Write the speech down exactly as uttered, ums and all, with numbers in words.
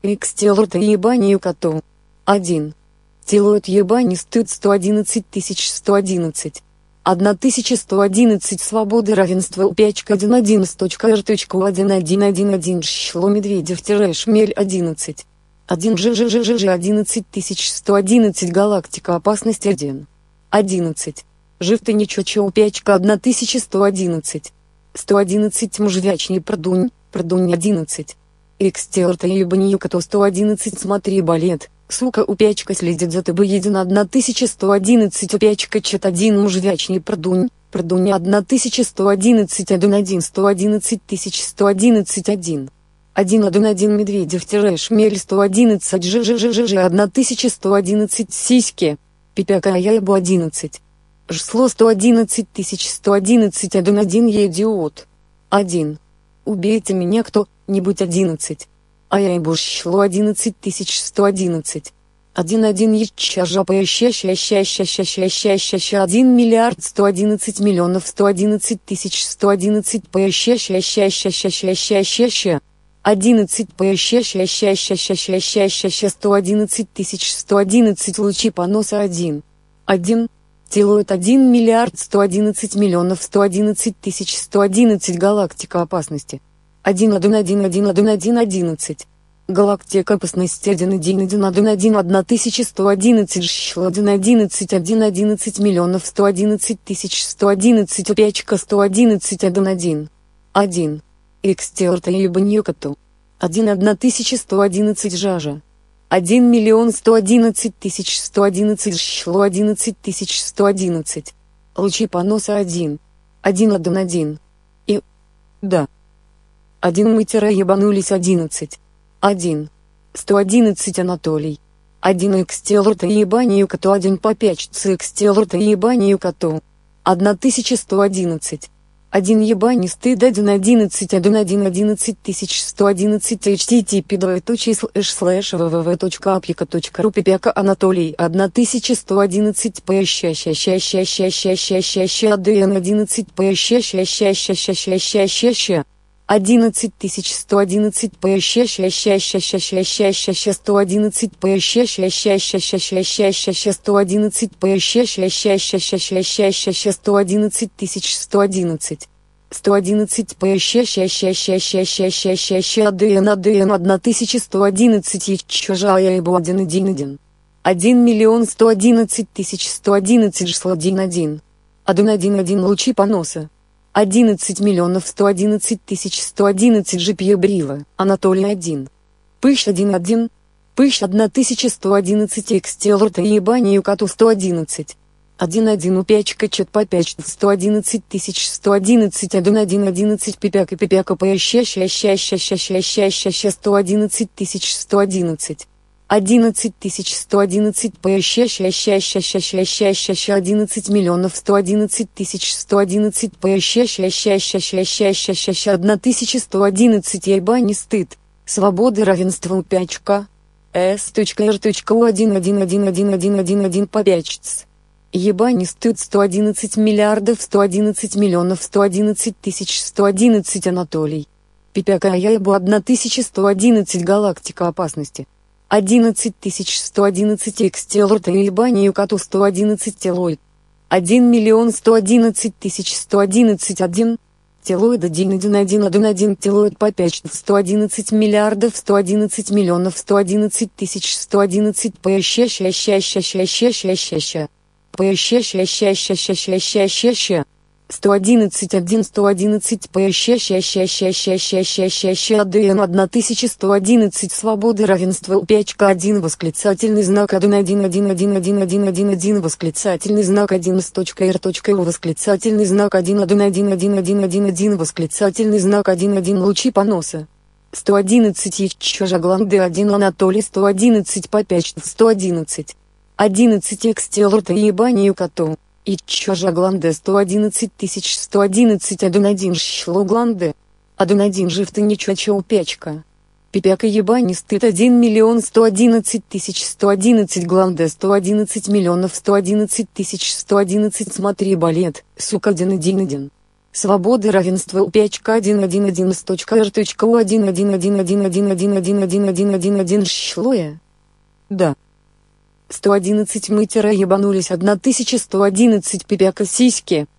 Икс тело-то ебанию коту. один. Тело-то ебани стыд сто одиннадцать тысяч сто одиннадцать. одна тысяча сто одиннадцать свободы равенства пять один один точка эр точка один один один один шло Медведев шмель одиннадцать. один жжжжж одиннадцать тысяч сто одиннадцать галактика опасность один. одиннадцать. Жив ты ничего пять одна тысяча сто одиннадцать. сто одиннадцать мужвячный продунь, продунь одиннадцать. Икс тело-то ебанию коту сто одиннадцать смотри балет. Сука у пячка следит за тобой един одна тысяча сто одиннадцать у пячка чат один мужвячный продунь, продунь одна тысяча сто одиннадцать один один сто одиннадцать тысяч сто одиннадцать один. один один один Медведев шмель сто одиннадцать жжжжж одна тысяча сто одиннадцать сиськи. Пипяка я ебу одиннадцать. Жсло сто одиннадцать тысяч сто одиннадцать один один я идиот. один. Убейте меня кто-нибудь одиннадцать. А я ебу шло одиннадцать тысяч сто одиннадцать. один один еща жопа ща ща ща ща ща ща ща ща ща один миллиард сто одиннадцать миллионов сто одиннадцать тысяч сто одиннадцать по ща ща ща ща ща ща ща ща ща одиннадцать по ща ща ща ща ща ща ща ща ща сто одиннадцать тысяч сто одиннадцать лучи поноса один. один. Телует один миллиард сто одиннадцать миллионов сто одиннадцать тысяч сто одиннадцать галактика опасности. один один один один один один одиннадцать. Галактика опасности один один один один один одна тысяча сто одиннадцать шло один одиннадцать один одиннадцать миллионов сто одиннадцать тысяч сто одиннадцать у пячка сто одиннадцать один один. один. Икс тело-то ебанью коту. один одна тысяча сто одиннадцать жажа. один миллион сто одиннадцать тысяч сто одиннадцать шло одиннадцать тысяч сто одиннадцать. Лучи поноса один. один один один. И... да. один мы тире ебанулись одиннадцать. один. сто одиннадцать Анатолий. один икс тело-то ебанию коту один по пять икс тело-то ебанию коту. одна тысяча сто одиннадцать. один ебани стыд один одиннадцать один один одиннадцать тысяч сто одиннадцать http двоеточие слэш слэш www.apika.ru пипяка Анатолий одна тысяча сто одиннадцать по ща ща ща ща ща ща ща ща ща дн одиннадцать по ща ща ща ща ща ща ща ща ща одиннадцать тысяч сто одиннадцать по ща ща ща ща ща ща ща ща ща сто одиннадцать по ща ща ща ща ща ща ща ща ща сто одиннадцать по ща ща ща ща ща ща ща ща ща сто одиннадцать тысяч сто одиннадцать. сто одиннадцать по ща ща ща ща ща ща ща ща ща дн дн одна тысяча сто одиннадцать ещё жа я ебу один один один. один миллион сто одиннадцать тысяч сто одиннадцать жсло один один. один один один лучи поноса. одиннадцать миллионов сто одиннадцать тысяч сто одиннадцать жипье брила. Анатолий один. Пыщ один один. Пыщ одна тысяча сто одиннадцать икс тело-то ебанию коту сто одиннадцать. один один у пячка чат по пять сто одиннадцать тысяч сто одиннадцать один один одиннадцать пипяка пипяка по ща ща ща ща ща ща ща ща ща сто одиннадцать тысяч сто одиннадцать. одиннадцать тысяч сто одиннадцать по ща ща ща ща ща ща ща ща ща одиннадцать миллионов сто одиннадцать тысяч сто одиннадцать по ща ща ща ща ща ща ща ща ща одна тысяча сто одиннадцать ебани стыд. Свободы равенства у пячка. s.r.u один один один один один один один по пять. Ебани стыд сто одиннадцать миллиардов сто одиннадцать миллионов сто одиннадцать тысяч сто одиннадцать Анатолий. Пипяка я ебу одна тысяча сто одиннадцать галактика опасности. одиннадцать тысяч сто одиннадцать икс тело-то ебанию коту сто одиннадцать телоид. один миллион сто одиннадцать тысяч сто одиннадцать один. Телоид один один один один один телоид по пять сто одиннадцать миллиардов сто одиннадцать миллионов сто одиннадцать тысяч сто одиннадцать по ща ща ща ща ща ща ща ща ща по ща ща ща ща ща ща ща ща ща сто одиннадцать один сто одиннадцать по ща ща ща ща ща ща ща ща ща дн одна тысяча сто одиннадцать свободы равенства у пячка один восклицательный знак один один один один один один один один восклицательный знак один с точка р точка у восклицательный знак один один один один один один один восклицательный знак один один лучи поноса. сто одиннадцать ещё жагланды один Анатолий сто одиннадцать по пять сто одиннадцать. одиннадцать икс тело-то ебанию коту. Иччо жагланде сто одиннадцать тысяч сто одиннадцать один один шло гланде. один один жив ты ничего пячка. Пипяка ебани стыд один миллион сто одиннадцать тысяч сто одиннадцать гланде сто одиннадцать миллионов сто одиннадцать тысяч сто одиннадцать смотри балет, сука один один один. Свобода, равенство, у пячка один один один с точка р точка у один один один один один один один один один один один шлоя. Да. сто одиннадцать мы тире ебанулись одна тысяча сто одиннадцать пипяка сиськи.